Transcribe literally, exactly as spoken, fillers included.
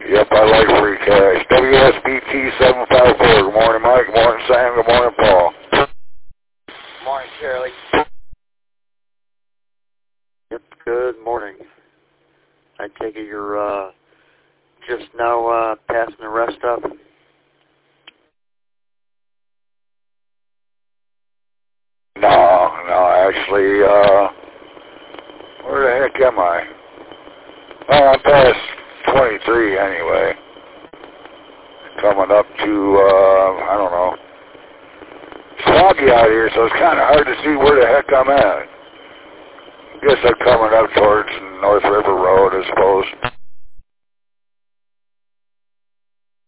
Yep, I like free cash. W S B T seven five four. Good morning, Mike. Good morning, Sam. Good morning, Paul. Good morning, Charlie. Yep, good morning. I take it you're uh, just now uh, passing the rest up? No, no, actually, uh, where the heck am I? Oh, I'm past twenty-three anyway. Coming up to, uh, I don't know. It's foggy out here, so it's kind of hard to see where the heck I'm at. I guess I'm coming up towards North River Road, I suppose.